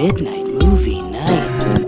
Midnight Movie Night.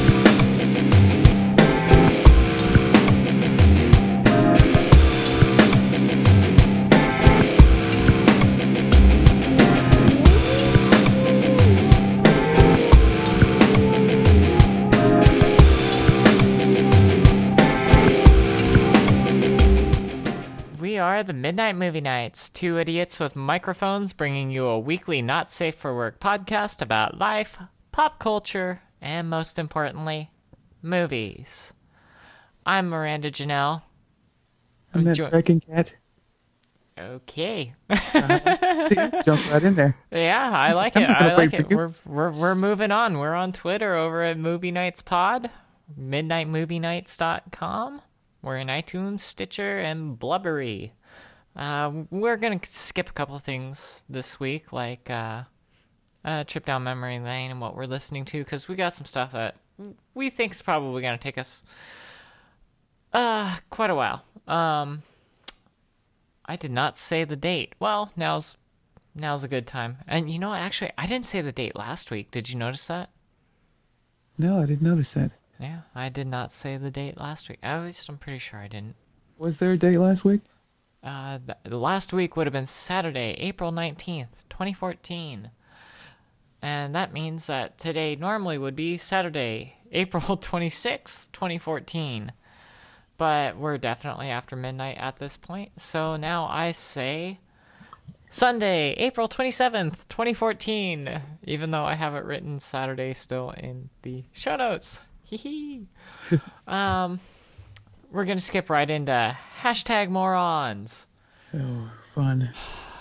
We are the Midnight Movie Nights, two idiots with microphones bringing you a weekly not safe for work podcast about life, pop culture, and most importantly, movies. I'm Miranda Janelle. I'm that Breaking Cat. Okay. See, jump right in there. Yeah, I like it. I like it. We're moving on. We're on Twitter over at Movie Nights Pod, midnightmovienights.com. We're in iTunes, Stitcher, and Blubbery. We're going to skip a couple of things this week, like a trip down memory lane and what we're listening to, because we got some stuff that we think is probably going to take us quite a while. I did not say the date. Well, now's a good time. And you know what? Actually, I didn't say the date last week. Did you notice that? No, I didn't notice that. Yeah, I did not say the date last week. At least I'm pretty sure I didn't. Was there a date last week? The last week would have been Saturday, April 19th, 2014. And that means that today normally would be Saturday, April 26th, 2014. But we're definitely after midnight at this point. So now I say Sunday, April 27th, 2014. Even though I have it written Saturday still in the show notes. Hee we're gonna skip right into hashtag morons. Oh, fun.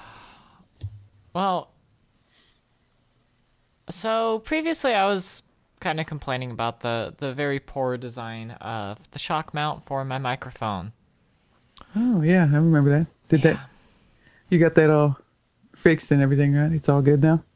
Well, so previously I was kind of complaining about the very poor design of the shock mount for my microphone. Oh, yeah, I remember that. You got that all fixed and everything, right? It's all good now?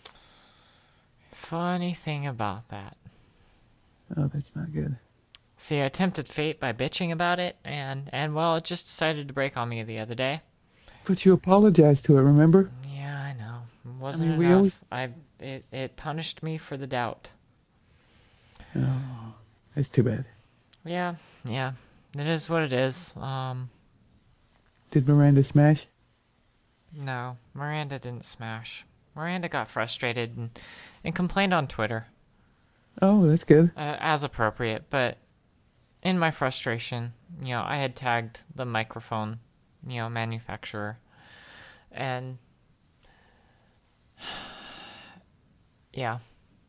Funny thing about that. Oh, that's not good. See, I tempted fate by bitching about it, and well, it just decided to break on me the other day. But you apologized to it, remember? Yeah, I know. It wasn't enough. It punished me for the doubt. Oh, that's too bad. Yeah. It is what it is. Did Miranda smash? No, Miranda didn't smash. Miranda got frustrated and complained on Twitter. Oh, that's good. As appropriate, but in my frustration, I had tagged the microphone, manufacturer, and yeah,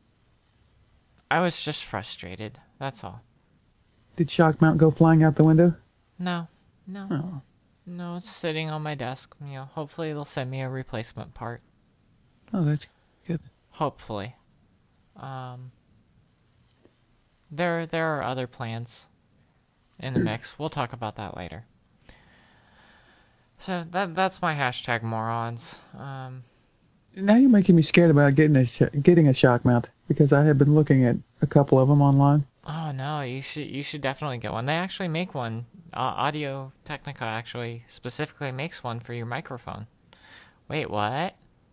I was just frustrated. That's all. Did shock mount go flying out the window? No. Oh. No, it's sitting on my desk. Hopefully they'll send me a replacement part. Oh, that's good. Hopefully. There are other plans in the mix. We'll talk about that later. So that's my hashtag morons. Now you're making me scared about getting a shock mount, because I have been looking at a couple of them online. Oh no, you should definitely get one. They actually make one. Audio Technica actually specifically makes one for your microphone. Wait, what?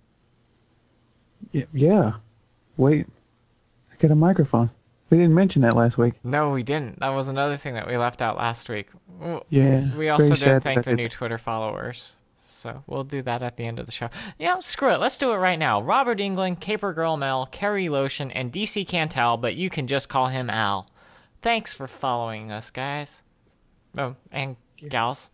Yeah. Wait, I got a microphone. We didn't mention that last week. No, we didn't. That was another thing that we left out last week. Yeah. We also did thank the new Twitter followers. So we'll do that at the end of the show. Yeah, screw it. Let's do it right now. Robert Englund, Caper Girl Mel, Kerry Lotion, and DC Cantal, but you can just call him Al. Thanks for following us, guys. Oh, and gals.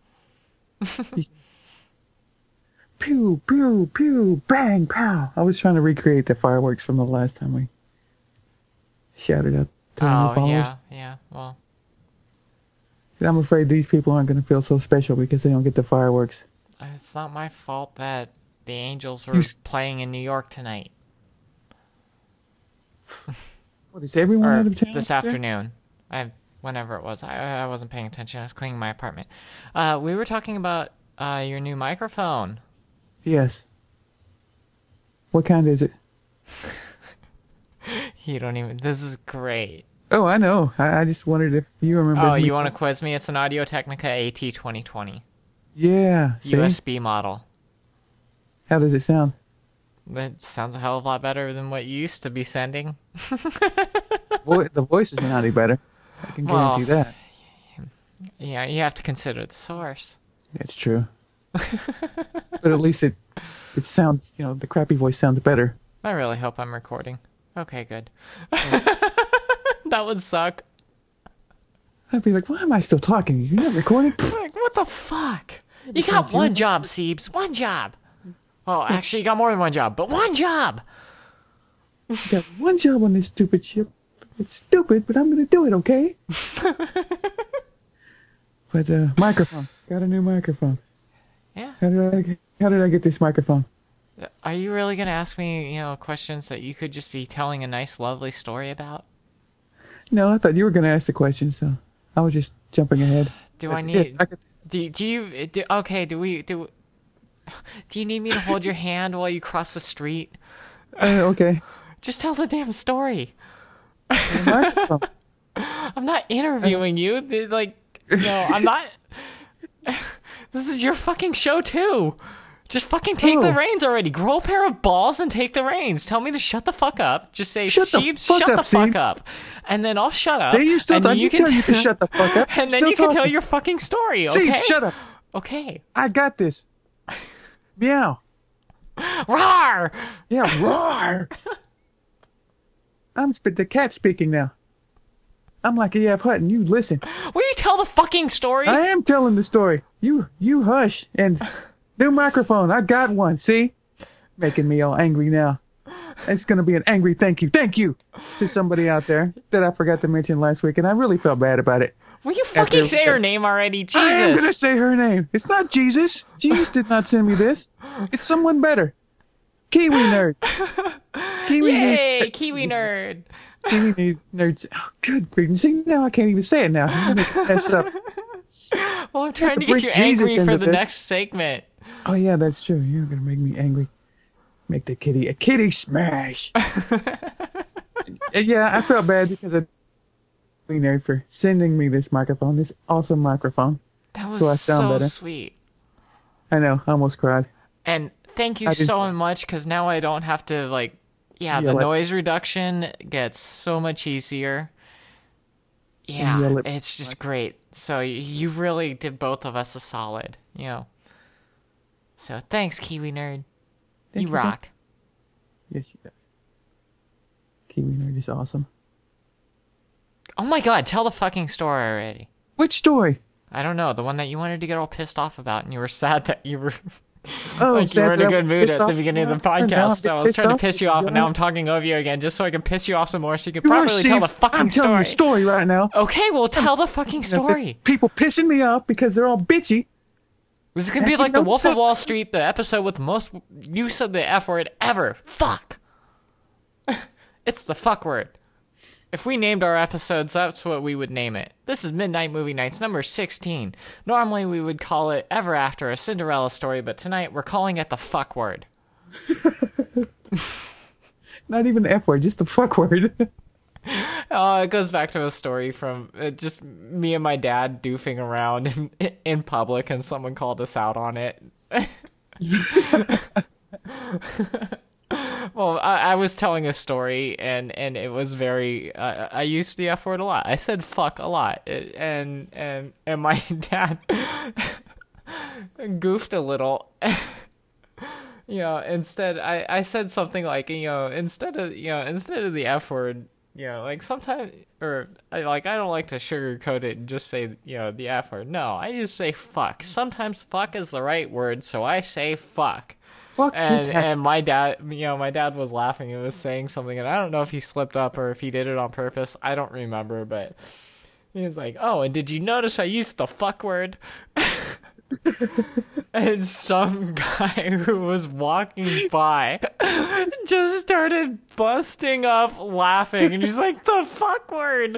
Pew, pew, pew, bang, pow. I was trying to recreate the fireworks from the last time we shouted out to our followers. Yeah, well. I'm afraid these people aren't going to feel so special because they don't get the fireworks. It's not my fault that the Angels are playing in New York tonight. What, is everyone out of town? This afternoon. Whenever it was. I wasn't paying attention. I was cleaning my apartment. We were talking about your new microphone. Yes. What kind is it? You don't even... This is great. Oh, I know. I just wondered if you remember. Oh, you want to quiz me? It's an Audio Technica AT2020. Yeah. See? USB model. How does it sound? That sounds a hell of a lot better than what you used to be sending. The voice is not any better. I can guarantee that. Yeah, you have to consider the source. It's true. But at least it sounds, the crappy voice sounds better. I really hope I'm recording. Okay, good. That would suck. I'd be like, why am I still talking? You're not recording? Like, what the fuck? You got one job, Siebes. One job. Well, actually, you got more than one job, but one job. You got one job on this stupid ship. It's stupid, but I'm gonna do it, okay? But microphone. Got a new microphone. Yeah. How did I get this microphone? Are you really gonna ask me, questions that you could just be telling a nice, lovely story about? No, I thought you were gonna ask the question, so I was just jumping ahead. Do I need? Yes, I could. Okay. Do you need me to hold your hand while you cross the street? Okay. Just tell the damn story. Microphone. I'm not interviewing you. I'm not. This is your fucking show too. Just fucking take the reins already. Grow a pair of balls and take the reins. Tell me to shut the fuck up. Just say, Steve, shut the fuck up. And then I'll shut up. See, you still done. You tell you to shut the fuck up. And then you can tell your fucking story, okay? Steve, shut up. Okay. I got this. Meow. Roar! Yeah, roar. The cat speaking now. I'm like E.F. Hutton. You listen. Will you tell the fucking story? I am telling the story. You hush and new microphone. I got one. See, making me all angry now. It's gonna be an angry thank you to somebody out there that I forgot to mention last week, and I really felt bad about it. Will you fucking say her name already? Jesus. I am gonna say her name. It's not Jesus. Jesus did not send me this. It's someone better. Kiwi nerd. Yay, Kiwi nerd. Kiwi nerds. Oh, good grief. See, now I can't even say it now. I'm gonna mess up. Well, I'm trying to get you angry for the next segment. Oh yeah, that's true. You're gonna make me angry. Make the kitty a kitty smash. Yeah, I felt bad because of nerd for sending me this microphone, this awesome microphone. That was so I sound better. Sweet. I know, I almost cried. And thank you so much, because now I don't have to, the noise reduction gets so much easier. Yeah, it's just great. So you really did both of us a solid, So thanks, Kiwi Nerd. You rock. Yes, she does. Kiwi Nerd is awesome. Oh my god, tell the fucking story already. Which story? I don't know, the one that you wanted to get all pissed off about, and you were sad that you were... Oh, you were in a good mood at the beginning of the podcast, so I was trying to piss you off, and now I'm talking over you again, just so I can piss you off some more, so you can properly tell the fucking story. I'm telling the story right now. Okay, well, tell the fucking story. People pissing me off because they're all bitchy. This is gonna be like the Wolf of Wall Street, the episode with the most use of the F word ever. Fuck. It's the fuck word. If we named our episodes, that's what we would name it. This is Midnight Movie Nights number 16. Normally we would call it Ever After, a Cinderella story, but tonight we're calling it the fuck word. Not even the F word, just the fuck word. It goes back to a story from just me and my dad doofing around in public, and someone called us out on it. Well, I was telling a story, and it was very... I used the F word a lot. I said fuck a lot, and my dad goofed a little. Instead, I said something like, instead of the F word, sometimes, I don't like to sugarcoat it and just say, the F word. No, I just say fuck. Sometimes fuck is the right word, so I say fuck. And my dad was laughing and was saying something, and I don't know if he slipped up or if he did it on purpose. I don't remember, but he was like, "Oh, and did you notice I used the fuck word?" And some guy who was walking by just started busting up laughing, and he's like, "The fuck word."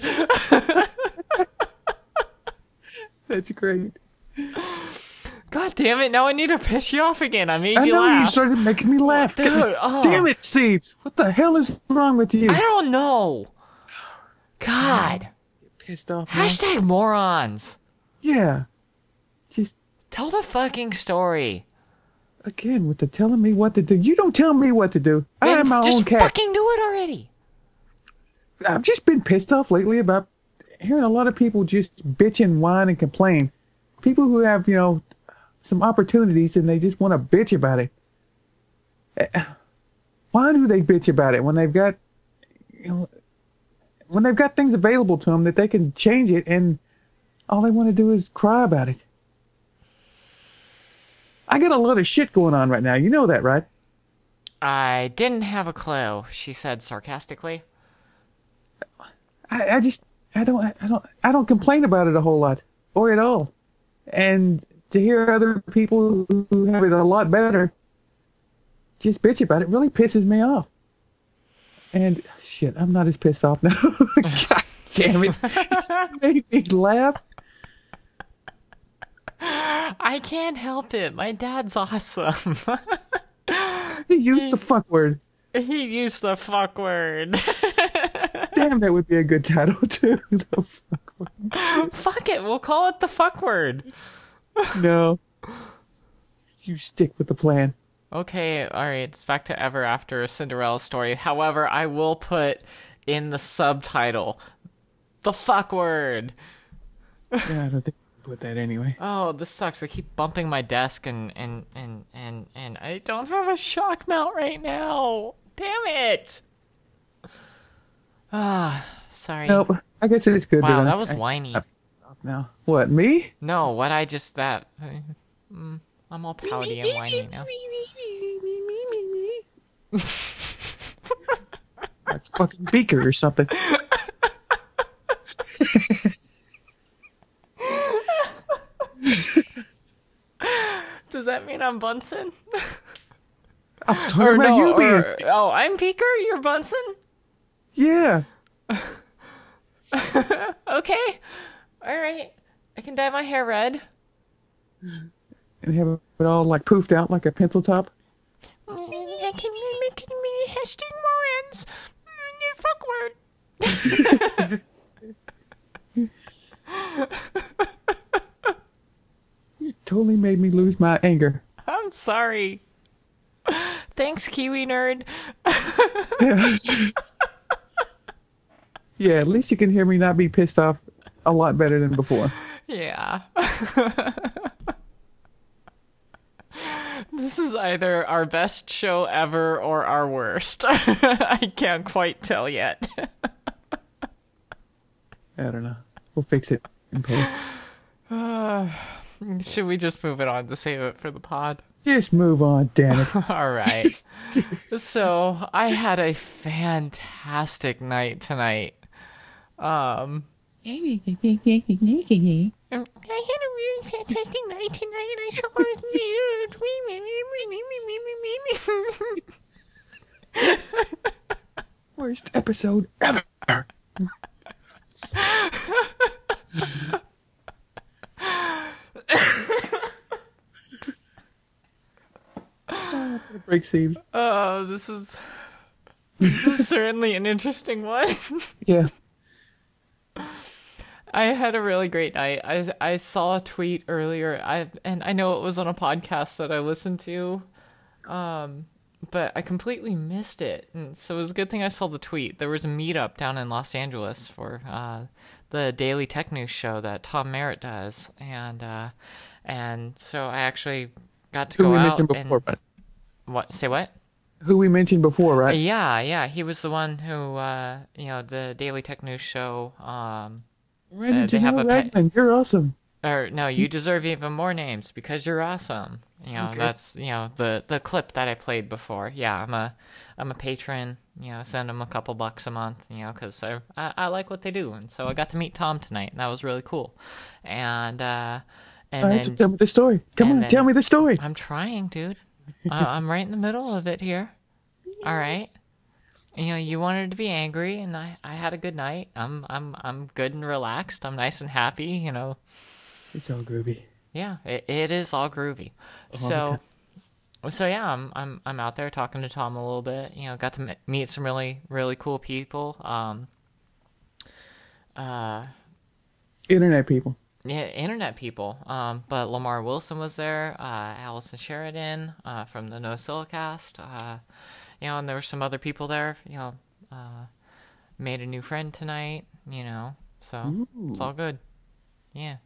That's great. God damn it, now I need to piss you off again. I made you laugh. laugh. You started making me laugh. Dude, damn it, Seeds. What the hell is wrong with you? I don't know. God. Get pissed off. Hashtag morons. Yeah. Just tell the fucking story. Again, with the telling me what to do. You don't tell me what to do. I Then am my just own cat. fucking do it already. I've just been pissed off lately about hearing a lot of people just bitch and whine and complain. People who have, some opportunities and they just want to bitch about it. Why do they bitch about it when they've got, when they've got things available to them that they can change it and all they want to do is cry about it? I got a lot of shit going on right now. You know that, right? I didn't have a clue, she said sarcastically. I don't complain about it a whole lot or at all. And to hear other people who have it a lot better just bitch about it really pisses me off. And shit, I'm not as pissed off now. God damn it. You made me laugh. I can't help it. My dad's awesome. He used the fuck word. He used the fuck word. Damn, that would be a good title too. The fuck word. Fuck it, we'll call it the fuck word. No. You stick with the plan. Okay, alright, it's back to Ever After a Cinderella Story. However, I will put in the subtitle the fuck word. Yeah, I don't think I put that anyway. Oh, this sucks. I keep bumping my desk and I don't have a shock mount right now. Damn it. Ah, sorry. Nope. I guess it is good. Wow, that was whiny. Stop now. What, me? No, what I just that. I'm all pouty and whiny now. Like fucking Beaker or something. Does that mean I'm Bunsen? I was talking about you being. Oh, I'm Beaker? You're Bunsen? Yeah. Okay. Alright. I can dye my hair red. And have it all like poofed out like a pencil top. I can make it hashtag Morans. Fuck word. You totally made me lose my anger. I'm sorry. Thanks, Kiwi Nerd. Yeah, at least you can hear me not be pissed off a lot better than before. Yeah. This is either our best show ever or our worst. I can't quite tell yet. I don't know. We'll fix it in post. Should we just move it on to save it for the pod? Just move on, damn it. All right. So I had a fantastic night tonight. I had a really fantastic night tonight. I saw Worst episode ever. Break scene. Oh, this is certainly an interesting one. Yeah. I had a really great night. I saw a tweet earlier. I know it was on a podcast that I listened to, but I completely missed it. And so it was a good thing I saw the tweet. There was a meetup down in Los Angeles for the Daily Tech News show that Tom Merritt does, and so I actually got to Who go we out. mentioned before, right? What? Say what? Who we mentioned before, right? Yeah. He was the one who, the Daily Tech News show. Randy they have Janelle a Ragland, you're awesome. Or no, you deserve even more names because you're awesome. Okay. That's the clip that I played before. Yeah, I'm a patron. Send them a couple bucks a month. Because I like what they do, and so I got to meet Tom tonight, and that was really cool. And All right, so tell me the story. Come on, tell me the story. I'm trying, dude. I'm right in the middle of it here. All right. You wanted to be angry, and I had a good night. I'm good and relaxed. I'm nice and happy. It's all groovy. Yeah, it is all groovy. So yeah, I'm out there talking to Tom a little bit. Got to meet some really really cool people. Internet people. Yeah, internet people. But Lamar Wilson was there, Allison Sheridan, from the No Silicast, and there were some other people there, made a new friend tonight, so it's all good. Yeah.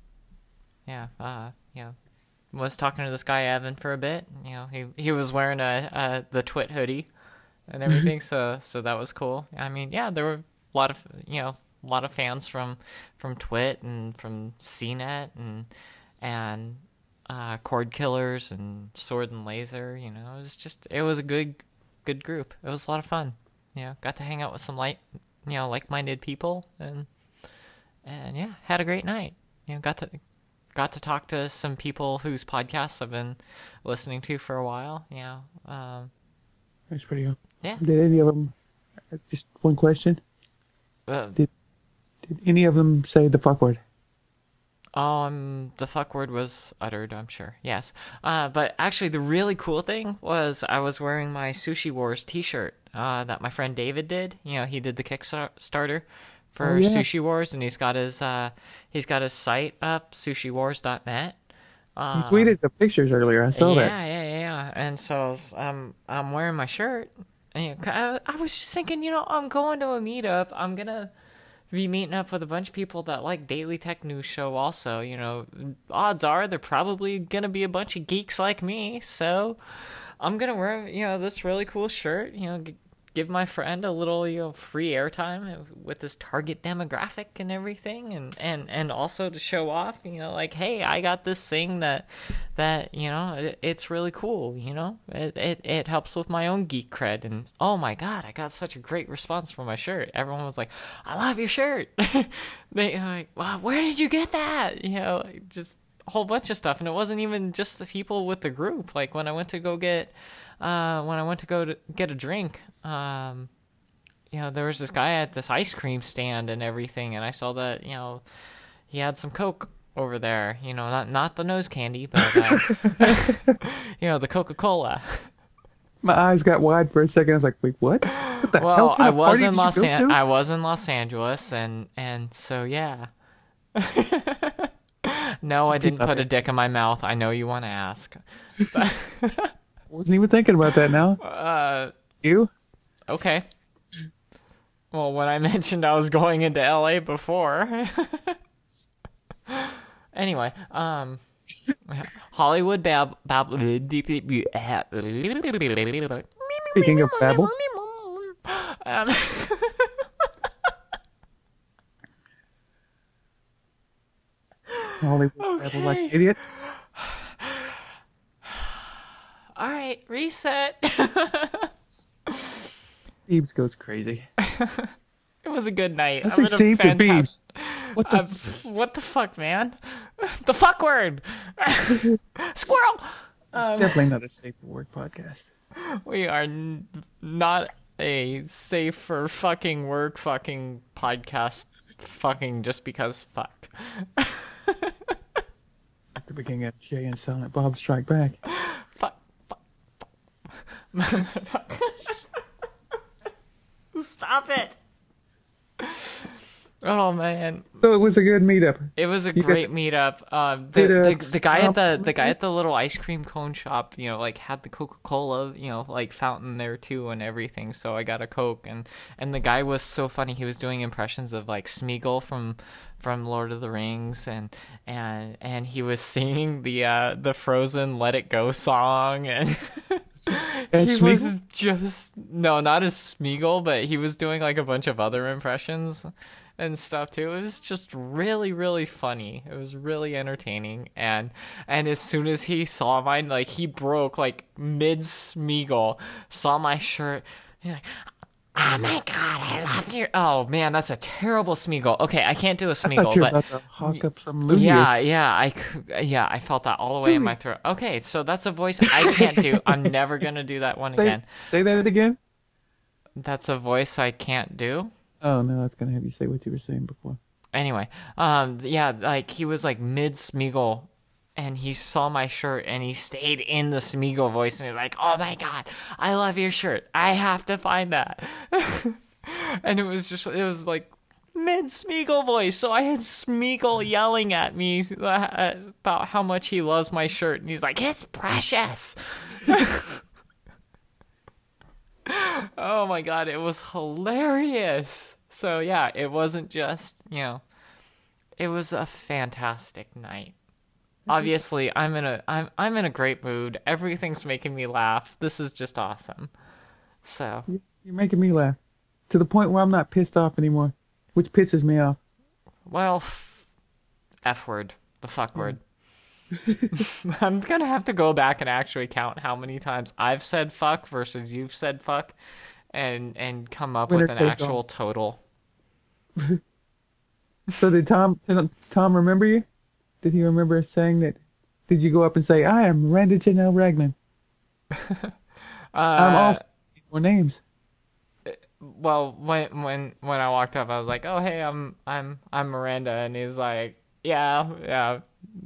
Was talking to this guy Evan for a bit. He was wearing the Twit hoodie and everything, so that was cool. I mean, yeah, there were a lot of fans from Twit and from CNET and Cord Killers and Sword and Laser. It was a good group. It was a lot of fun. Got to hang out with some like-minded people and yeah, had a great night. Got to talk to some people whose podcasts I've been listening to for a while. That's pretty cool. Yeah. Did any of them? Just one question. Did any of them say the fuck word? The fuck word was uttered, I'm sure. Yes. But actually, the really cool thing was I was wearing my Sushi Wars t-shirt that my friend David did. He did the Kickstarter for Sushi Wars, and he's got his site up, sushiwars.net. You tweeted the pictures earlier. I saw that. Yeah. And so I'm wearing my shirt. And, I was just thinking, I'm going to a meetup. I'm gonna be meeting up with a bunch of people that like Daily Tech News Show also. Odds are they're probably gonna be a bunch of geeks like me. So I'm gonna wear, this really cool shirt. Give my friend a little, free airtime with this target demographic and everything, and also to show off, like, hey, I got this thing that it's really cool. It helps with my own geek cred, and oh my god, I got such a great response for my shirt. Everyone was like, I love your shirt. They like, wow, where did you get that? Just a whole bunch of stuff, and it wasn't even just the people with the group. Like when I went to go get a drink, there was this guy at this ice cream stand and everything, and I saw that, he had some Coke over there, not the nose candy, but, the Coca-Cola. My eyes got wide for a second. I was like, wait, what? What the hell Well, kind I of was party in did you go to? I was in Los Angeles, and so, yeah. No, I didn't put a dick in my mouth. I know you want to ask. Wasn't even thinking about that now. You? Okay. Well, when I mentioned I was going into LA before. Anyway, Hollywood Speaking of babble. Hollywood babble like an idiot. All right, reset. Beebs goes crazy. It was a good night. I say Steves or Beebs. What the fuck, man? The fuck word. Squirrel. Definitely not a safe for work podcast. We are not a safe for fucking work fucking podcast fucking just because fuck. At the beginning of Jay and Silent Bob Strike Back. Fuck. Stop it. Oh man. So it was a good meetup. It was a great meetup. The guy at the little ice cream cone shop, had the Coca-Cola, fountain there too and everything. So I got a Coke, and the guy was so funny. He was doing impressions of like Smeagol from Lord of the Rings, and he was singing the Frozen Let It Go song, and he was just not as Smeagol, but he was doing like a bunch of other impressions and stuff too. It was just really, really funny. It was really entertaining, and as soon as he saw mine, like he broke like mid Smeagol, saw my shirt, he's like, oh my god, I love your. Oh man, that's a terrible Smeagol. Okay, I can't do a Smeagol, I thought you were but about to hawk up some Lumiere. I felt that all the way in my throat. Okay, so that's a voice I can't do. I'm never gonna do that one again. Say that again. That's a voice I can't do. Oh no, that's gonna have you say what you were saying before. Anyway, like he was like mid Smeagol, and he saw my shirt, and he stayed in the Smeagol voice, and he was like, "Oh my god, I love your shirt. I have to find that." And it was like mid Smeagol voice. So I had Smeagol yelling at me about how much he loves my shirt, and he's like, "It's precious." Oh my god, it was hilarious. So yeah, it wasn't just, it was a fantastic night. Obviously, I'm in a great mood. Everything's making me laugh. This is just awesome. So, You're making me laugh to the point where I'm not pissed off anymore, which pisses me off. well, F word, the fuck word. I'm gonna have to go back and actually count how many times I've said fuck versus you've said fuck, and come up Winner with an take actual all. total. So did Tom remember you? Did he remember saying that? Did you go up and say, "I am Miranda Janelle Ragman"? I'm also more names. Well, when I walked up, I was like, "Oh, hey, I'm Miranda," and he's like, "Yeah,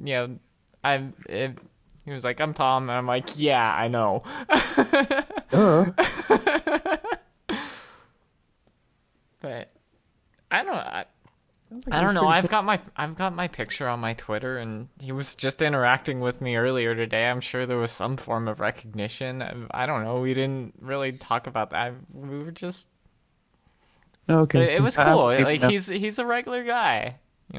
he was like, "I'm Tom," and I'm like, "Yeah, I know." But I don't know. I've got my picture on my Twitter, and he was just interacting with me earlier today. I'm sure there was some form of recognition. I don't know. We didn't really talk about that. We were just. Okay. It was cool. Like he's a regular guy,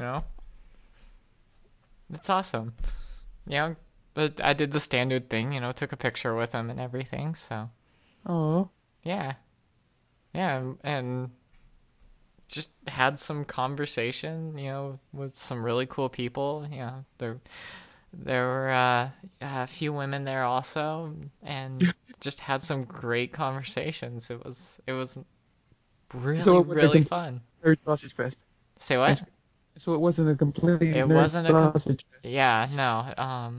It's awesome. But I did the standard thing, took a picture with him and everything. So. Oh. Yeah, and just had some conversation, with some really cool people. There were a few women there also, and just had some great conversations. It was really really fun. Third sausage fest. Say what? So it wasn't a complete. It wasn't sausage fest. Yeah, no.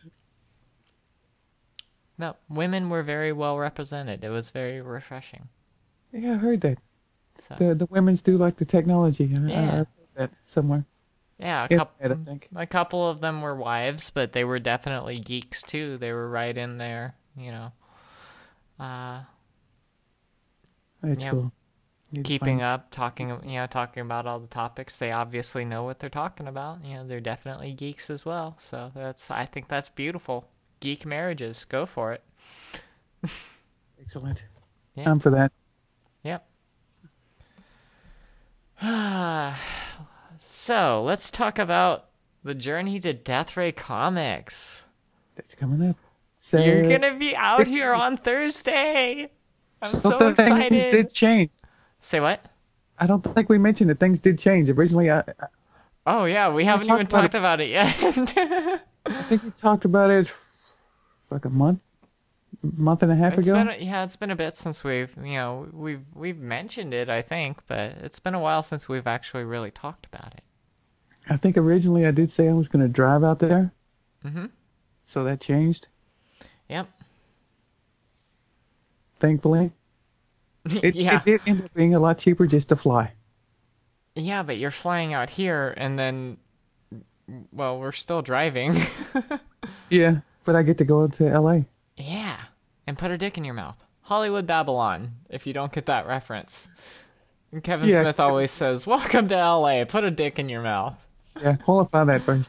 No, women were very well represented. It was very refreshing. Yeah, I heard that. So. The women's do like the technology. I Yeah. heard that somewhere. Yeah, I think. a couple of them were wives, but they were definitely geeks too. They were right in there, That's Yeah. cool. Need to keeping find- up, talking about all the topics. They obviously know what they're talking about. They're definitely geeks as well. So I think that's beautiful. Geek marriages, go for it. Excellent. Yeah. Time for that. Yep. So let's talk about the journey to Death Ray Comics. That's coming up. So, You're gonna be out 60 here on Thursday. I'm so things excited. did change. Say what? I don't think we mentioned that things did change. Originally, I Oh yeah, we haven't even talked about it yet. think we talked about it like a month and a half ago. It's been a bit since we've mentioned it, I think, but it's been a while since we've actually really talked about it. I think originally I did say I was going to drive out there. Mm-hmm. So that changed, Yep. thankfully. It Yeah. did end up being a lot cheaper just to fly. Yeah, but you're flying out here, and then, well, we're still driving. Yeah, but I get to go to L.A. Yeah, and put a dick in your mouth. Hollywood Babylon, if you don't get that reference. And Kevin Yeah. Smith always says, "Welcome to LA, put a dick in your mouth." Yeah, qualify that first.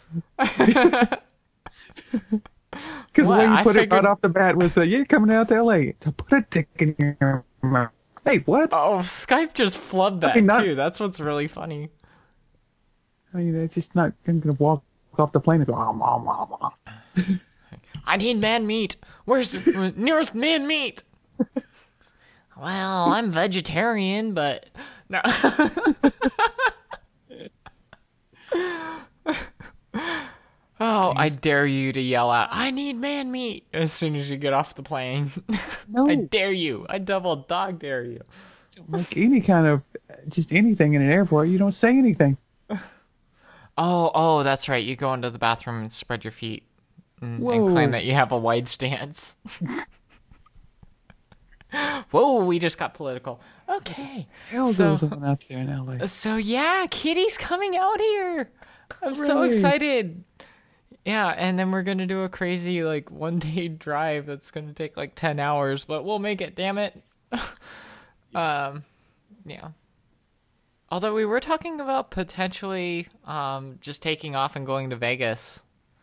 Because the What? way you I put it figured- right off the bat was, "You're coming out to L.A. to put a dick in your mouth." Hey, what? Oh, Skype just flubbed that, mean, not- too. That's what's really funny. I mean, it's just not going to walk off the plane and go, "Ah." I need man meat. Where's the nearest man meat? Well, I'm vegetarian, but no. Oh, I dare you to yell out, "I need man meat," as soon as you get off the plane. No. I dare you. I double dog dare you. Like any kind of, just anything in an airport, you don't say anything. Oh, that's right. You go into the bathroom and spread your feet and Whoa. claim that you have a wide stance. Whoa, we just got political. Okay. Hell So- goes on out there in L.A. So yeah, Kitty's coming out here. I'm so Really? excited. Yeah, and then we're gonna do a crazy one-day drive that's gonna take 10 hours, but we'll make it. Damn it. Yeah. Although we were talking about potentially just taking off and going to Vegas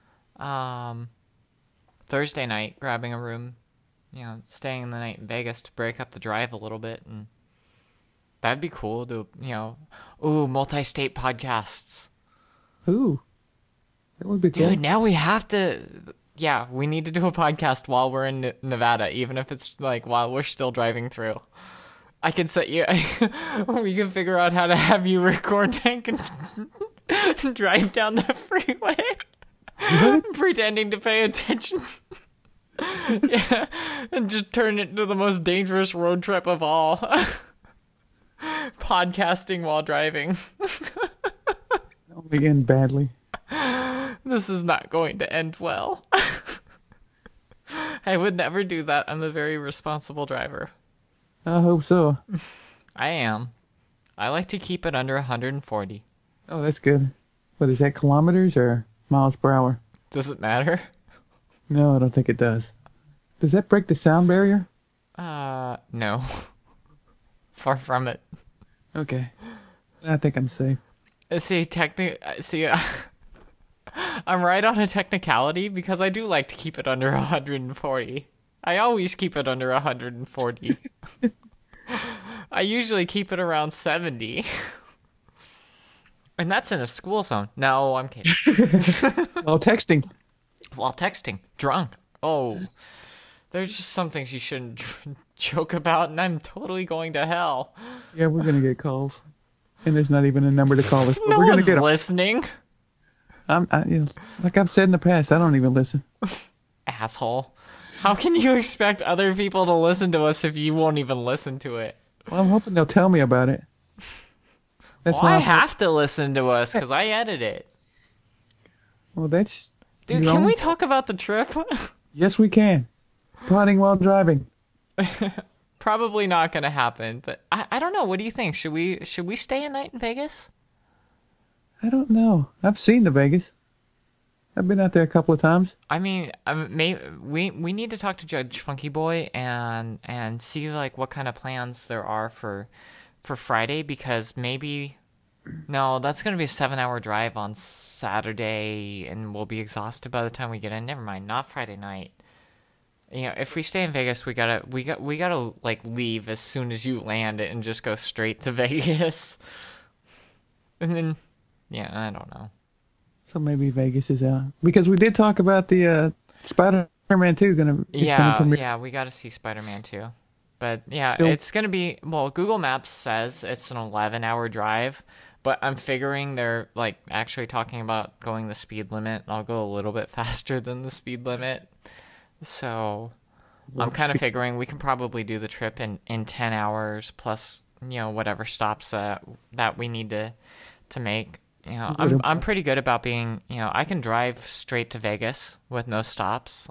Thursday night, grabbing a room, staying the night in Vegas to break up the drive a little bit, and that'd be cool to, multi-state podcasts. Ooh, that would be cool. Dude, now we have to, we need to do a podcast while we're in Nevada, even if it's like while we're still driving through. I can set you, we can figure out how to have you record Tank and drive down the freeway. What? Pretending to pay attention. Yeah, and just turn it into the most dangerous road trip of all. Podcasting while driving. Only end badly. This is not going to end well. I would never do that. I'm a very responsible driver. I hope so. I am. I like to keep it under 140. Oh, that's good. What is that, kilometers or miles per hour? Does it matter? No, I don't think it does. Does that break the sound barrier? No. Far from it. Okay. I think I'm safe. I'm right on a technicality because I do like to keep it under 140. I always keep it under 140. I usually keep it around 70. And that's in a school zone. No, I'm kidding. Oh, texting. While texting. Drunk. Oh. There's just some things you shouldn't joke about, and I'm totally going to hell. Yeah, we're going to get calls. And there's not even a number to call us. But No we're going one's to get 'em. listening. Like I've said in the past, I don't even listen. Asshole. How can you expect other people to listen to us if you won't even listen to it? Well, I'm hoping they'll tell me about it. That's Well, I have to listen to us because I edit it. Well, that's... Dude, your can own- we talk about the trip? Yes, we can. Potting while driving. Probably not going to happen, but I don't know. What do you think? Should we stay a night in Vegas? I don't know. I've seen the Vegas. I've been out there a couple of times. I mean, we need to talk to Judge Funky Boy and see like what kind of plans there are for Friday, because maybe that's going to be a 7-hour drive on Saturday and we'll be exhausted by the time we get in. Never mind, not Friday night. If we stay in Vegas, we gotta like leave as soon as you land it and just go straight to Vegas. And then I don't know. So maybe Vegas is out. Because we did talk about the Spider-Man 2 gonna premiere. Yeah, we got to see Spider-Man 2. But yeah, Still- it's going to be, well, Google Maps says it's an 11-hour drive, but I'm figuring they're like actually talking about going the speed limit. I'll go a little bit faster than the speed limit. So I'm kind of figuring we can probably do the trip in 10 hours plus, whatever stops that we need to make. I'm pretty good about being, I can drive straight to Vegas with no stops.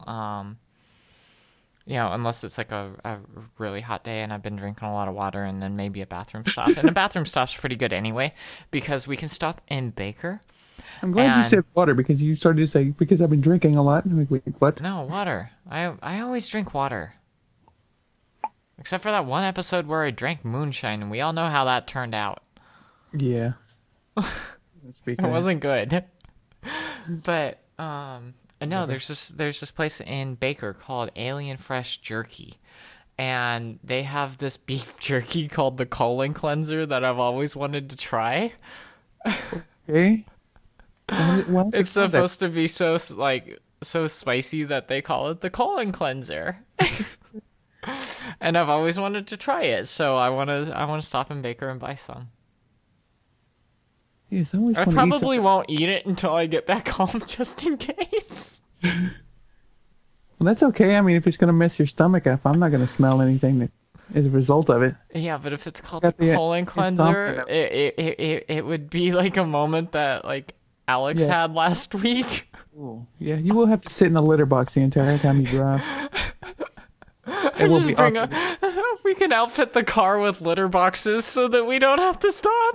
Unless it's like a really hot day and I've been drinking a lot of water, and then maybe a bathroom stop. And a bathroom stop's pretty good anyway, because we can stop in Baker. I'm glad you And- said water, because you started to say, because I've been drinking a lot. I'm like, wait, what? No, water. I always drink water. Except for that one episode where I drank moonshine, and we all know how that turned out. Yeah. Speak It of that. wasn't good. But no, there's this place in Baker called Alien Fresh Jerky, and they have this beef jerky called the colon cleanser that I've always wanted to try. Okay. Why did they It's call that? supposed to be so spicy that they call it the colon cleanser. And I've always wanted to try it, so I want to stop in Baker and buy some. Yes, I always I want to eat probably won't eat it until I get back home, just in case. Well, that's okay. I mean, if it's going to mess your stomach up, I'm not going to smell anything that is a result of it. Yeah, but if it's called Got the the colon cleanser, insomnia. it would be like a moment that like Alex Yeah. had last week. Ooh. Yeah, you will have to sit in the litter box the entire time you drive. It will Just be bring awkward. we can outfit the car with litter boxes so that we don't have to stop.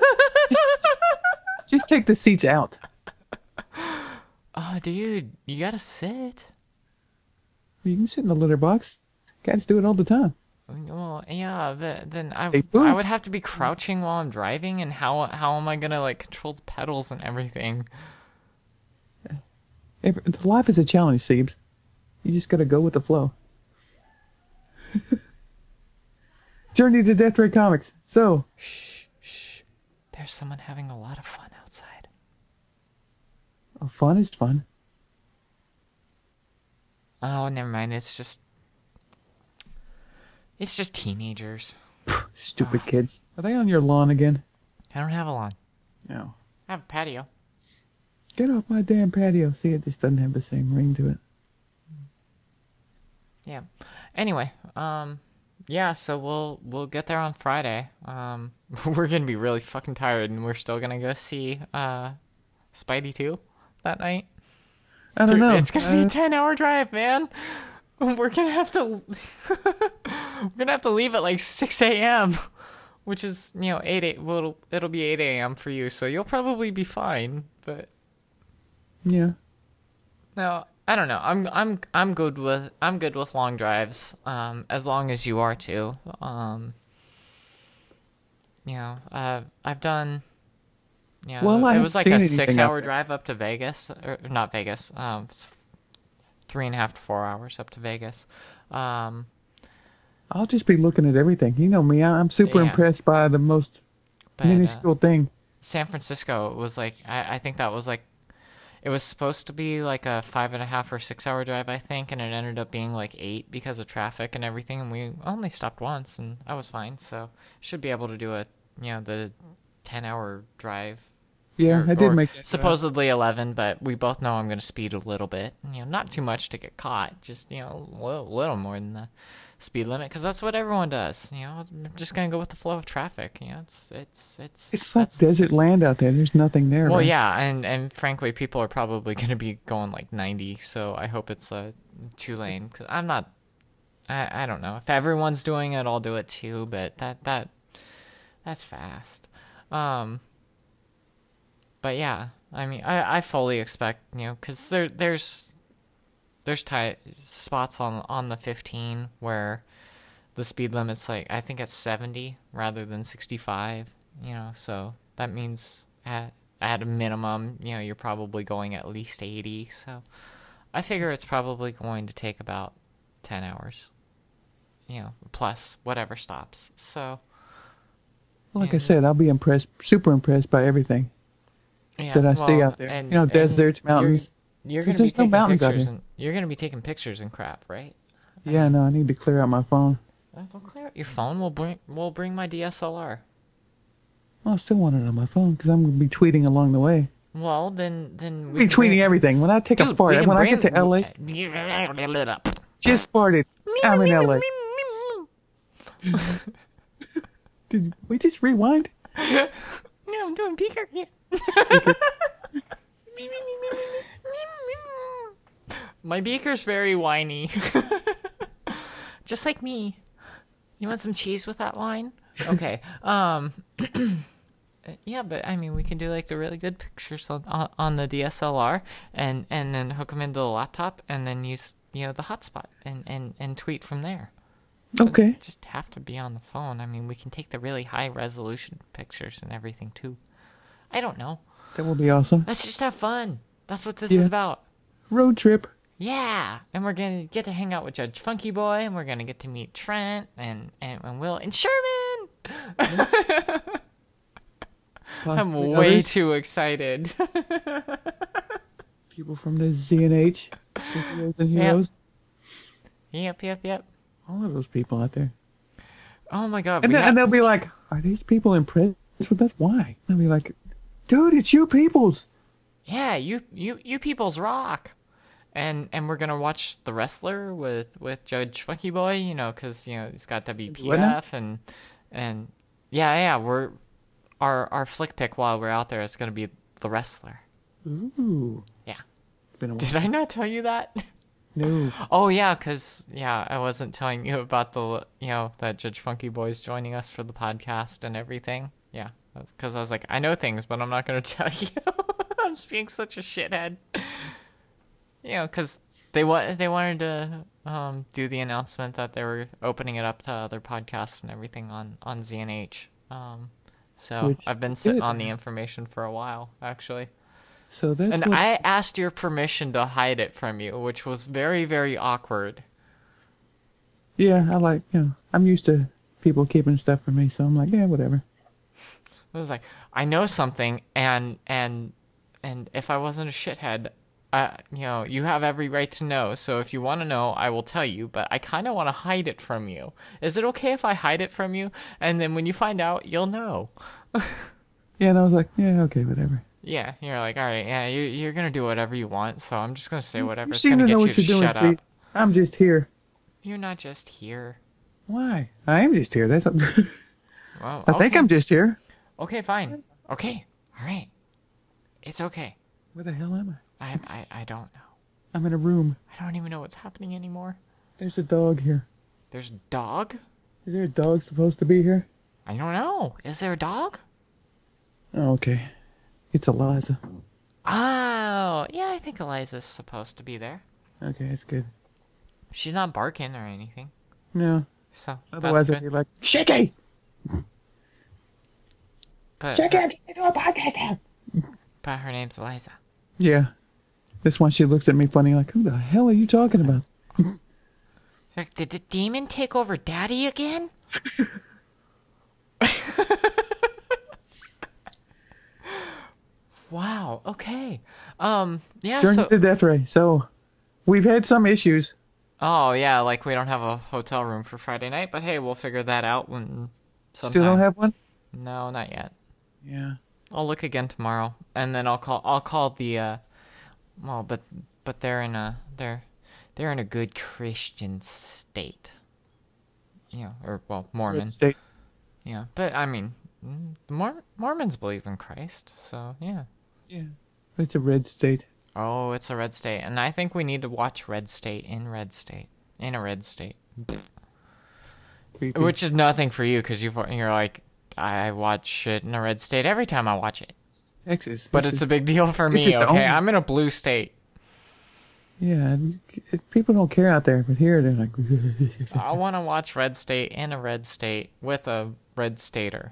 Just take the seats out. Oh, dude, you gotta sit. You can sit in the litter box. Guys do it all the time. Well, yeah, then They I poop. would have to be crouching while I'm driving, and how am I gonna like control the pedals and everything? Life is a challenge, Siebes. You just gotta go with the flow. Journey to Death Ray Comics. So, Shh. There's someone having a lot of fun outside. fun is fun. Oh, never mind. It's just teenagers. Stupid kids. Are they on your lawn again? I don't have a lawn. No. I have a patio. Get off my damn patio. See, it just doesn't have the same ring to it. Yeah. Anyway, yeah, so we'll get there on Friday. We're gonna be really fucking tired, and we're still gonna go see Spidey 2 that night. I don't know. It's gonna be a 10-hour drive, man. We're gonna have to leave at like 6 a.m., which is 8. Well, it'll be 8 a.m. for you, so you'll probably be fine. But Yeah. no, I don't know. I'm good with long drives, as long as you are too. I've done. Yeah, Well, I it haven't was like seen a anything 6-hour out there. drive up to Vegas, or not Vegas. It's 3.5 to 4 hours up to Vegas. I'll just be looking at everything. You know me. I'm super Yeah. impressed by the most But, minuscule thing. San Francisco was like, I think that was like, it was supposed to be like a 5.5 or 6-hour drive, I think, and it ended up being like 8 because of traffic and everything, and we only stopped once, and I was fine, so should be able to do the 10-hour drive. Yeah, I did or make that. supposedly 11, but we both know I'm going to speed a little bit. Not too much to get caught, just a little more than the speed limit, because that's what everyone does. I'm just going to go with the flow of traffic. It's It's like desert land out there. There's nothing there. Well, right? yeah, and frankly, people are probably going to be going like 90, so I hope it's a 2-lane. Cause I'm not. I don't know if everyone's doing it, I'll do it too. But that's fast. But yeah, I mean, I fully expect because there's tight spots on the 15 where the speed limit's like, I think it's 70 rather than 65. So that means at a minimum, you're probably going at least 80. So I figure it's probably going to take about 10 hours. Plus whatever stops. So Like I said, I'll be super impressed by everything yeah, that I see out there. Deserts, mountains. You're 'Cause gonna be there's no taking mountains out pictures, here. and you're gonna be taking pictures and crap, right? Yeah, no, I need to clear out my phone. Don't clear out your phone. We'll bring my DSLR. Well, I still want it on my phone because I'm gonna be tweeting along the way. Well, then I'll we be can tweeting bring, everything when I take a Dude, fart. we can When I bring, get to LA, just farted. I'm in LA. Did we just rewind? No, I'm doing Beaker here. My Beaker's very whiny. Just like me. You want some cheese with that line? Okay. Yeah, but I mean, we can do like the really good pictures on the DSLR and then hook them into the laptop and then use the hotspot and tweet from there. Okay. Just have to be on the phone. I mean, we can take the really high resolution pictures and everything too. I don't know. That will be awesome. Let's just have fun. That's what this Yeah. is about. Road trip. Yeah, and we're gonna get to hang out with Judge Funky Boy, and we're gonna get to meet Trent and Will and Sherman. I'm Possibly way others. too excited. People from the ZNH. Heroes and Heroes. Yep. All of those people out there. Oh my God. And, and they'll be like, are these people impressed with us? Why? They'll be like, dude, it's you peoples. Yeah, you peoples rock. And we're gonna watch The Wrestler with Judge Funky Boy, because he's got WPF and we're our flick pick while we're out there is gonna be The Wrestler. Ooh. Yeah. Been a while. Did I not tell you that? No. Oh yeah, because I wasn't telling you about the that Judge Funky Boy's joining us for the podcast and everything. Yeah, because I was like, I know things, but I'm not gonna tell you. I'm just being such a shithead. because they wanted to do the announcement that they were opening it up to other podcasts and everything on ZNH. So Which I've been is sitting good. on the information for a while, actually. So that's And what. I asked your permission to hide it from you, which was very, very awkward. Yeah, I like. I'm used to people keeping stuff from me, so I'm like, yeah, whatever. I was like, I know something, and if I wasn't a shithead, you have every right to know. So if you want to know, I will tell you. But I kind of want to hide it from you. Is it okay if I hide it from you? And then when you find out, you'll know. Yeah, and I was like, yeah, okay, whatever. Yeah, you're like, all right, yeah, you're gonna do whatever you want. So I'm just gonna say whatever. You It's seem gonna to get know you what to you're doing, shut up. Speeds. I'm just here. You're not just here. Why? I am just here. That's. Well, I think okay. I'm just here. Okay, fine. Okay, all right. It's okay. Where the hell am I? I don't know. I'm in a room. I don't even know what's happening anymore. There's a dog here. There's a dog? Is there a dog supposed to be here? I don't know. Is there a dog? Oh, okay. It's Eliza. Oh, yeah, I think Eliza's supposed to be there. Okay, it's good. She's not barking or anything. No. So, Otherwise, that's I'd be good. like, Shaky! But, Shaky, I'm just doing a podcast now. but her name's Eliza. Yeah. This one, she looks at me funny, like, who the hell are you talking about? She's like, did the demon take over Daddy again? Wow, okay. Yeah, Journey so... to Death Ray. So, we've had some issues. Oh, yeah, like we don't have a hotel room for Friday night, but hey, we'll figure that out when sometime. Still don't have one? No, not yet. Yeah. I'll look again tomorrow, and then I'll call the well, but they're in a good Christian state. Yeah, or well, Mormon. Red State. Yeah, but I mean, Mormons believe in Christ, so yeah. Yeah. It's a red state. Oh, it's a red state, and I think we need to watch Red State in a red state. Creepy. Which is nothing for you, because you're like, I watch shit in a red state every time I watch it. Texas. But This it's is- a big deal for it's me, its okay? own- I'm in a blue state. Yeah, people don't care out there, but here they're like, I want to watch Red State in a red state with a red stater.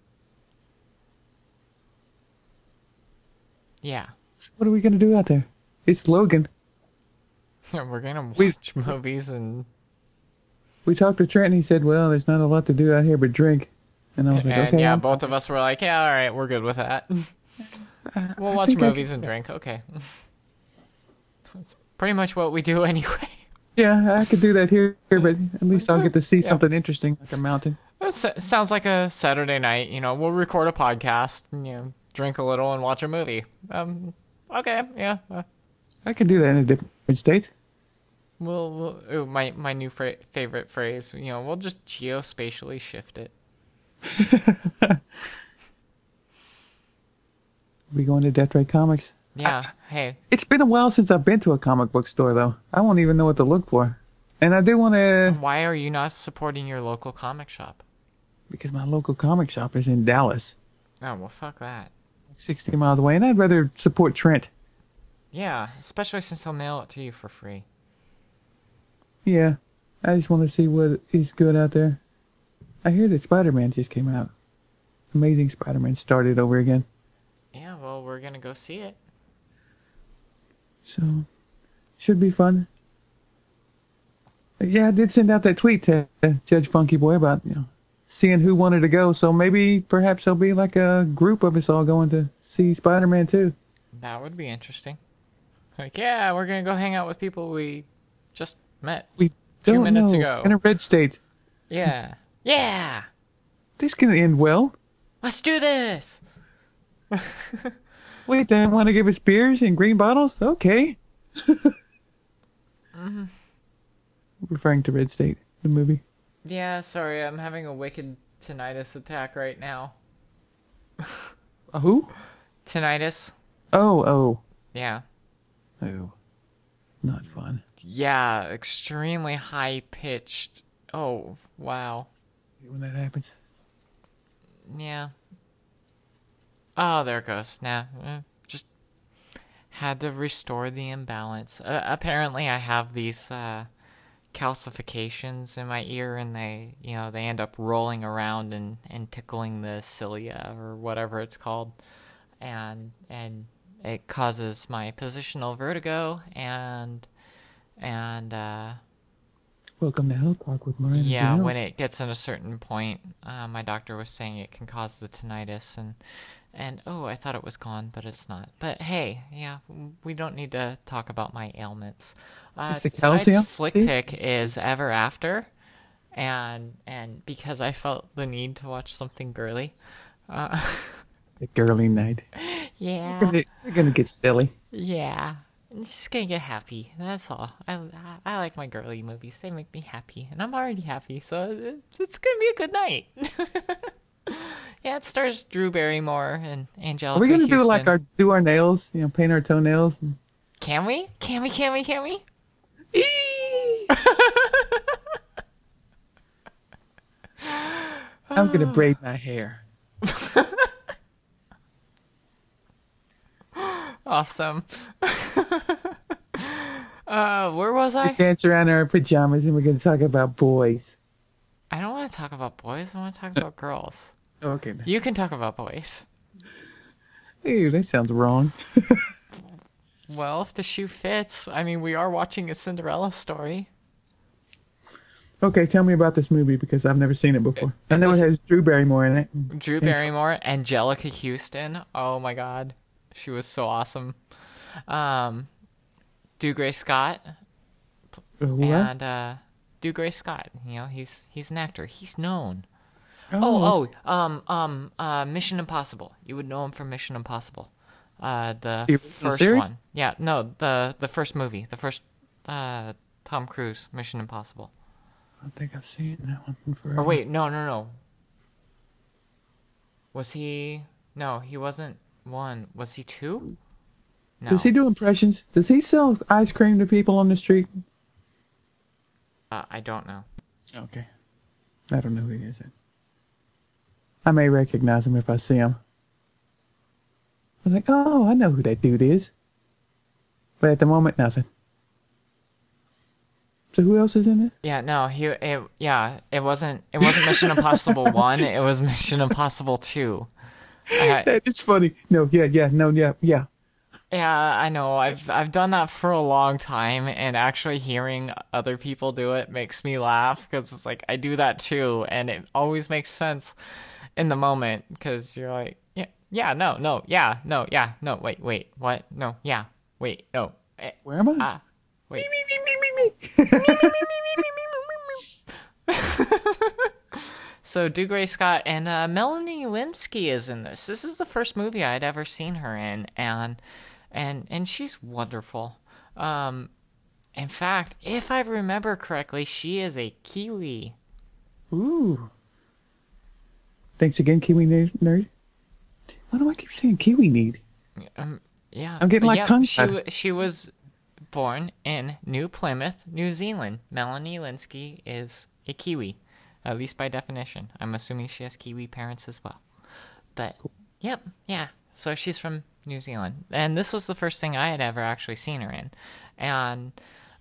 Yeah. So what are we gonna do out there? It's Logan. We're going to We- watch movies and... We talked to Trent and he said, well, there's not a lot to do out here but drink. And I was like, And okay. yeah, I'm- both of us were like, yeah, all right, we're good with that. We'll watch think I movies and drink. Okay. That's pretty much what we do anyway. Yeah, I could do that here, but at least I'll get to see something interesting, like a mountain. Sounds like a Saturday night. We'll record a podcast and, drink a little and watch a movie. Okay, yeah. I can do that in a different state. Ooh, my new favorite phrase. We'll just geospatially shift it. We going to Death Ray Comics. Yeah. Hey. It's been a while since I've been to a comic book store, though. I won't even know what to look for. And I do want to, Why are you not supporting your local comic shop? because my local comic shop is in Dallas. Oh, well, fuck that. It's like 60 miles away, and I'd rather support Trent. Yeah, especially since he'll mail it to you for free. Yeah, I just want to see what is good out there. I hear that Spider-Man just came out. Amazing Spider-Man started over again. Yeah, well, we're gonna go see it. So, should be fun. Yeah, I did send out that tweet to Judge Funky Boy about, seeing who wanted to go. So maybe, perhaps there'll be like a group of us all going to see Spider-Man too. That would be interesting. Like, yeah, we're gonna go hang out with people we just met. We 2 don't minutes know. ago. In a red state. Yeah. Yeah! This can end well. Let's do this! Wait, they want to give us beers in green bottles? Okay. Referring to Red State, the movie. Yeah, sorry, I'm having a wicked tinnitus attack right now. Who? Tinnitus? Oh. Yeah. Oh. Not fun. Yeah, extremely high pitched. Oh, wow. When that happens. Yeah. Oh, there it goes. Nah, just had to restore the imbalance. Apparently, I have these calcifications in my ear, and they end up rolling around and tickling the cilia or whatever it's called, and it causes my positional vertigo and Welcome to Health Talk with Miranda. yeah, Janelle. when it gets at a certain point, my doctor was saying it can cause the tinnitus, and oh, I thought it was gone, but it's not. But hey, yeah, we don't need to talk about my ailments. It's the Tonight's calcium, flick see? pick is Ever After, and because I felt the need to watch something girly, It's a girly night. yeah, They're gonna get silly. yeah. I'm just gonna get happy. That's all. I like my girly movies. They make me happy, and I'm already happy, so it's gonna be a good night. Yeah, it stars Drew Barrymore and Angelica Are we gonna Houston. do like do our nails? Paint our toenails. Can we? Can we? I'm gonna braid my hair. Awesome. Where was I? Dance around in our pajamas, and we're gonna talk about boys. I don't want to talk about boys. I want to talk about girls. Okay. You can talk about boys. Ew, that sounds wrong. Well, if the shoe fits. I mean, we are watching a Cinderella story. Okay, tell me about this movie because I've never seen it before. I know it has Drew Barrymore in it. Drew Barrymore, Angelica Houston. Oh my God, she was so awesome. Dougray Scott What? and Dougray Scott. He's an actor. He's known. Mission Impossible. You would know him from Mission Impossible. The The first series? one. Yeah, no, the first movie, the first Tom Cruise Mission Impossible. I don't think I've seen that one forever. Or wait, no. Was he? No, he wasn't one. Was he two? No. Does he do impressions? Does he sell ice cream to people on the street? I don't know. Okay. I don't know who he is. I may recognize him if I see him. I'm like, oh, I know who that dude is. But at the moment, nothing. So who else is in it? Yeah, no, it wasn't Mission Impossible 1, it was Mission Impossible 2. It's funny. No, yeah. Yeah, I know. I've done that for a long time, and actually hearing other people do it makes me laugh because it's like I do that too, and it always makes sense in the moment because you're like, no, wait, what? No, yeah, wait, no. Where am I? Wait. So Dougray Scott and Melanie Lynskey is in this. This is the first movie I'd ever seen her in, and she's wonderful. In fact, if I remember correctly, she is a Kiwi. Ooh. Thanks again, Kiwi Nerd. Why do I keep saying Kiwi Need? Yeah, I'm getting like tongue-tied. She was born in New Plymouth, New Zealand. Melanie Lynskey is a Kiwi, at least by definition. I'm assuming she has Kiwi parents as well. But, yep, yeah. So she's from New Zealand. And this was the first thing I had ever actually seen her in. And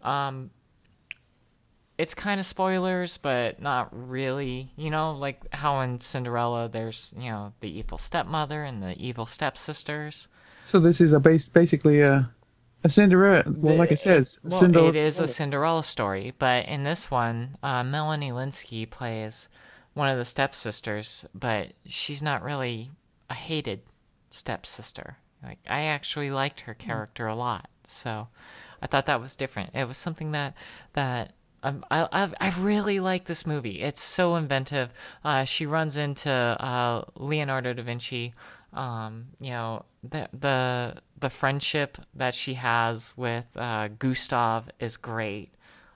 it's kind of spoilers, but not really. Like how in Cinderella there's, the evil stepmother and the evil stepsisters. So this is basically a Cinderella. Well, like it says, Cinderella. It is a Cinderella story, but in this one, Melanie Lynskey plays one of the stepsisters, but she's not really a hated stepsister. Like I actually liked her character a lot, so I thought that was different. It was something that I really like this movie. It's so inventive. She runs into Leonardo da Vinci. The friendship that she has with Gustav is great.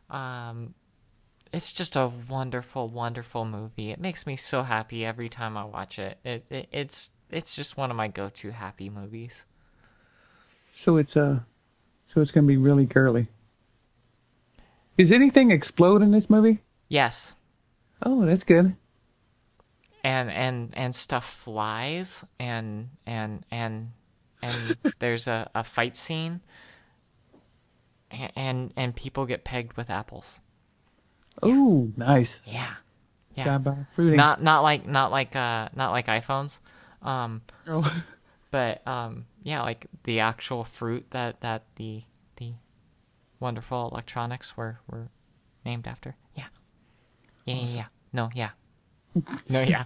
It's just a wonderful, wonderful movie. It makes me so happy every time I watch it. It's just one of my go-to happy movies. So it's gonna be really girly. Does anything explode in this movie? Yes. Oh, that's good. And stuff flies and and there's a fight scene, and people get pegged with apples. Oh, nice. Yeah, yeah. Drive-by fruiting. Not like iPhones, Oh. but yeah, like the actual fruit that the wonderful electronics were named after. Yeah. Yeah, yeah, yeah. No, yeah. No, yeah.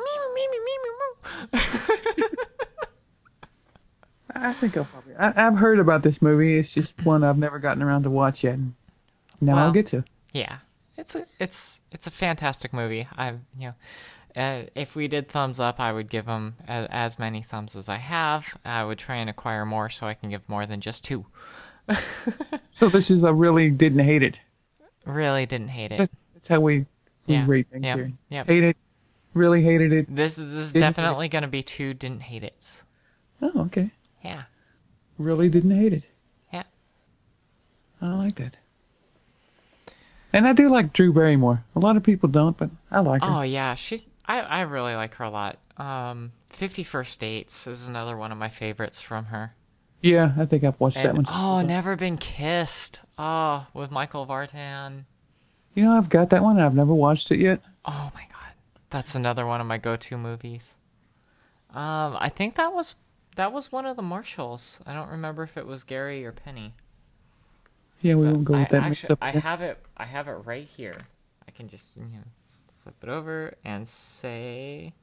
I think I'll probably. I've heard about this movie. It's just one I've never gotten around to watch yet. Now I'll Well, get to. Yeah. It's a fantastic movie. If we did thumbs up, I would give them as many thumbs as I have. I would try and acquire more so I can give more than just 2. So this is a really didn't hate it. Really didn't hate it. That's how we Yeah. rate things Yep. here. Yep. Hate it. Really hated it. This is Didn't hate definitely going to be 2 didn't hate it. Oh, okay. Yeah. Really didn't hate it. Yeah. I like that. And I do like Drew Barrymore. A lot of people don't, but I like her. Oh yeah, I really like her a lot. 50 First Dates is another one of my favorites from her. Yeah, I think I've watched that And, one. Never Been Kissed. Oh, with Michael Vartan. You know, I've got that one and I've never watched it yet. Oh my god, that's another one of my go-to movies. I think that was one of the Marshalls. I don't remember if it was Gary or Penny. Yeah, we won't go with that mix up. I have it right here. I can just flip it over and say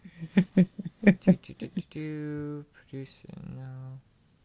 producing. No.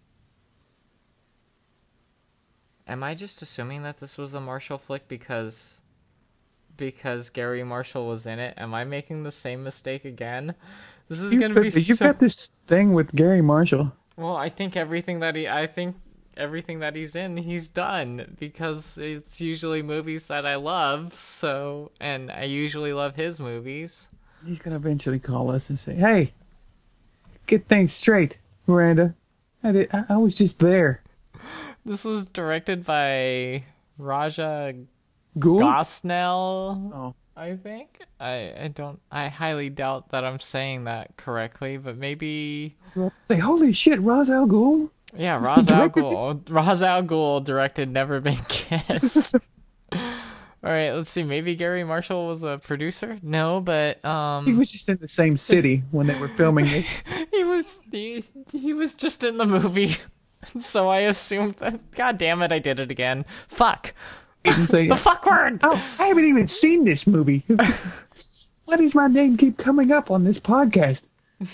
Am I just assuming that this was a Marshall flick because Gary Marshall was in it? Am I making the same mistake again? This is gonna be You've got this thing with Gary Marshall. Well, I think everything that he's in, he's done because it's usually movies that I love. So, and I usually love his movies. He's gonna eventually call us and say, "Hey, get things straight, Miranda. I was just there." This was directed by Raja Gould? Gosnell, Oh, I think. I highly doubt that I'm saying that correctly, but maybe. I was about to say, "Holy shit, Ra's al Ghul." Yeah, Ra's al Directed Ghul. Ra's al Ghul directed Never Been Kissed. All right, let's see. Maybe Gary Marshall was a producer? No, but He was just in the same city when they were filming it. he was just in the movie. So I assumed that. God damn it, I did it again. Fuck. And say, The fuck word. "Oh, I haven't even seen this movie. Why does my name keep coming up on this podcast?"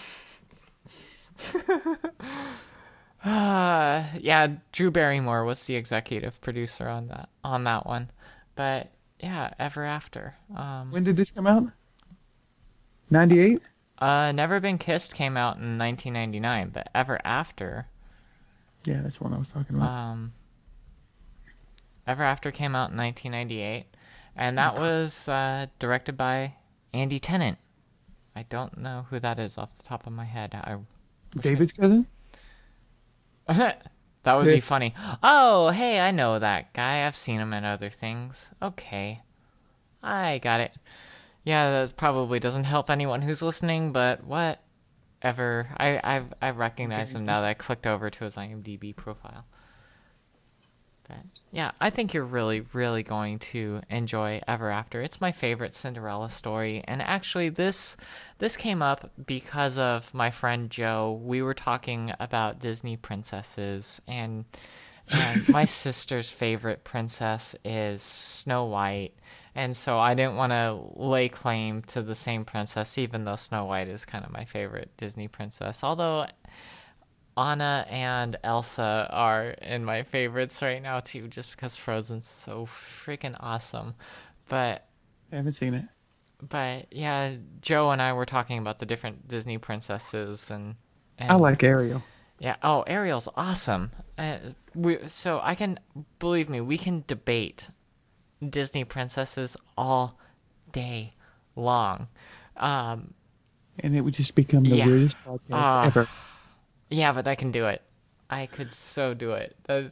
Yeah, Drew Barrymore was the executive producer on that one. But yeah, Ever After. When did this come out? 98? Never Been Kissed came out in 1999, but Ever After. Yeah, that's the one I was talking about. Ever After came out in 1998, and that was directed by Andy Tennant. I don't know who that is off the top of my head. David's cousin? That would be funny. Oh, hey, I know that guy. I've seen him in other things. Okay. I got it. Yeah, that probably doesn't help anyone who's listening, but whatever. I recognize him now that I clicked over to his IMDb profile. But yeah, I think you're really, really going to enjoy Ever After. It's my favorite Cinderella story, and actually this came up because of my friend Joe. We were talking about Disney princesses, and my sister's favorite princess is Snow White, and so I didn't want to lay claim to the same princess, even though Snow White is kind of my favorite Disney princess. Although Anna and Elsa are in my favorites right now too, just because Frozen's so freaking awesome. But I haven't seen it. yeah, Joe and I were talking about the different Disney princesses, and I like Ariel. yeah. Oh, Ariel's awesome. So I can believe me, we can debate Disney princesses all day long. And it would just become the Yeah. weirdest podcast ever. Yeah, but I can do it. I could so do it.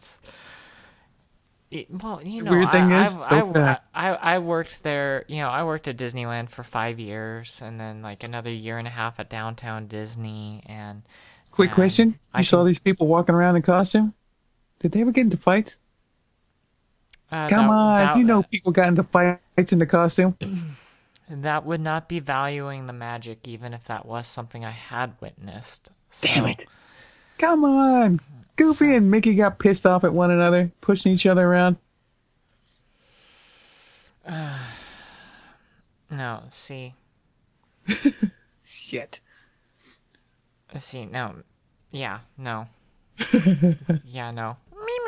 Well, you know, weird thing is, so fat. I worked there. You know, I worked at Disneyland for 5 years, and then like another year and a half at Downtown Disney, and Quick And question. I You saw can- these people walking around in costume? Did they ever get into fights? Come that- on. that- You know people got into fights in the costume. That would not be valuing the magic, even if that was something I had witnessed. So, Damn it. Come on. Goofy and Mickey got pissed off at one another, pushing each other around. No, see. Shit. See, no. Yeah, no. Yeah, no.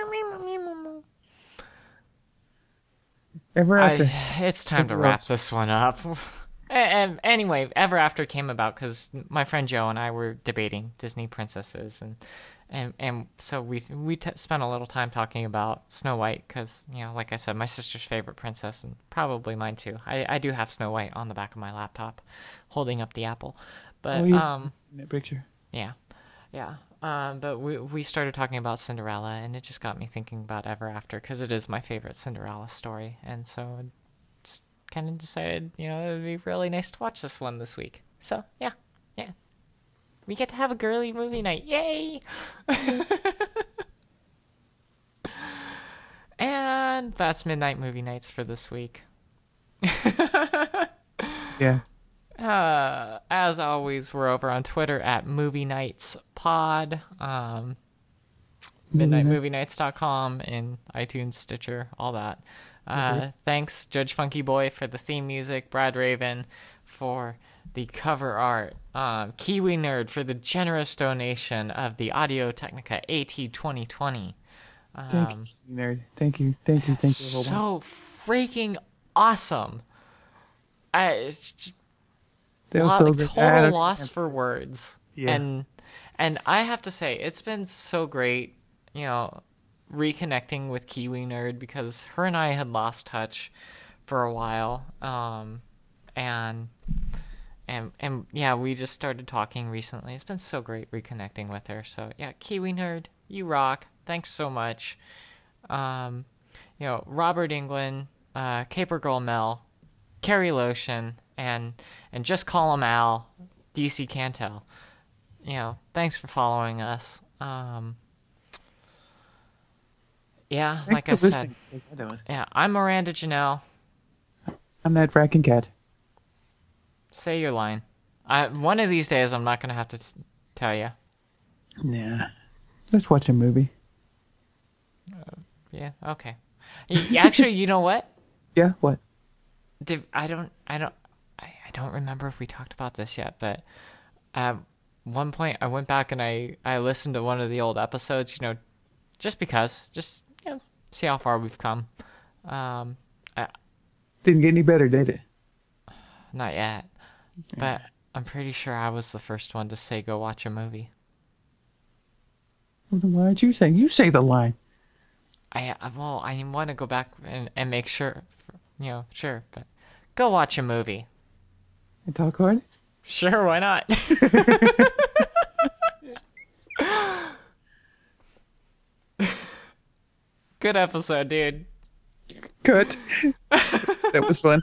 Ever after. It's time to wrap this one up. And anyway, Ever After came about because my friend Joe and I were debating Disney princesses, and so we spent a little time talking about Snow White because, you know, like I said, my sister's favorite princess and probably mine too. I do have Snow White on the back of my laptop, holding up the apple, but Oh, yeah. In that picture. yeah. But we started talking about Cinderella, and it just got me thinking about Ever After because it is my favorite Cinderella story, and so I just kind of decided, you know, it would be really nice to watch this one this week. So yeah, we get to have a girly movie night, yay! And that's Midnight Movie Nights for this week. Yeah. As always, we're over on Twitter at Movie Nights Pod, MidnightMovieNights.com, and iTunes, Stitcher, all that. Thanks, Judge Funky Boy, for the theme music, Brad Raven for the cover art, Kiwi Nerd for the generous donation of the Audio Technica AT2020. Thank you, nerd. Thank you. Thank you. So freaking awesome. It's just That was so good. total loss for words. Yeah. And I have to say, it's been so great, you know, reconnecting with Kiwi Nerd because her and I had lost touch for a while. And yeah, we just started talking recently. It's been so great reconnecting with her. So yeah, Kiwi Nerd, you rock. Thanks so much. You know, Robert England, Caper Girl Mel, Carrie Lotion, and just call him Al, DC Cantel. You know, thanks for following us. Yeah, Thanks like for I said, listening. How you doing? yeah, I'm Miranda Janelle. I'm that fracking cat. Say your line. One of these days, I'm not gonna have to tell you. Nah. Let's watch a movie. Yeah, okay. Actually, you know what? Yeah, what? I don't remember if we talked about this yet, but at one point I went back and I listened to one of the old episodes, you know, just because, you know, see how far we've come. Didn't get any better, did it? Not yet, but I'm pretty sure I was the first one to say go watch a movie. Well, then why aren't you saying? You say the line. I want to go back and make sure, you know, sure, but go watch a movie. And talk hard? Sure, why not? Good episode, dude. Cut. That was fun.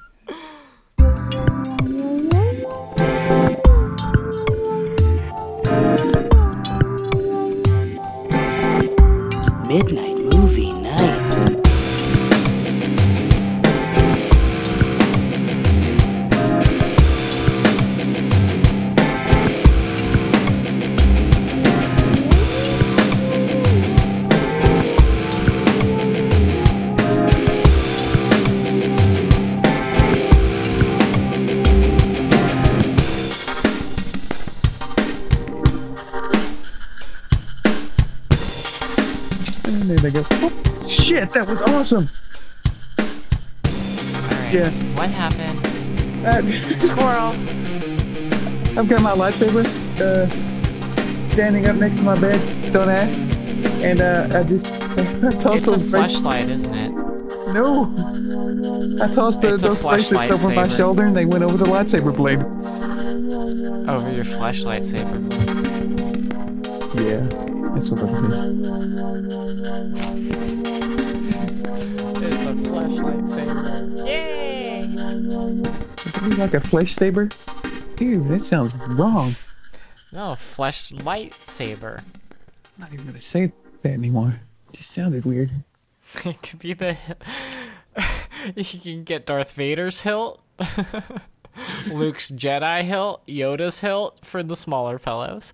Midnight Movie Nights. And there they go. Oh, shit, that was awesome. Alright, Yeah. what happened? Squirrel. I've got my lightsaber standing up next to my bed. Don't ask. And I just I tossed It's a those bracelets. fleshlight, isn't it? No. I tossed It's a those flash bracelets over my lightsaber. shoulder and they went over the lightsaber blade. Over your flashlight saber. Yeah, that's what it is. It's a flashlight saber. Yay! Like a flesh saber? Dude, that sounds wrong. No, flesh lightsaber. I'm not even gonna say that anymore. It just sounded weird. It could be the. You can get Darth Vader's hilt, Luke's Jedi hilt, Yoda's hilt for the smaller fellows.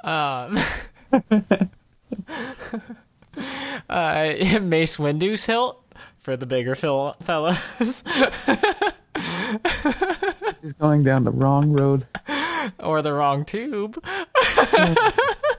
Mace Windu's hilt for the bigger fellows. This is going down the wrong road. Or the wrong tube.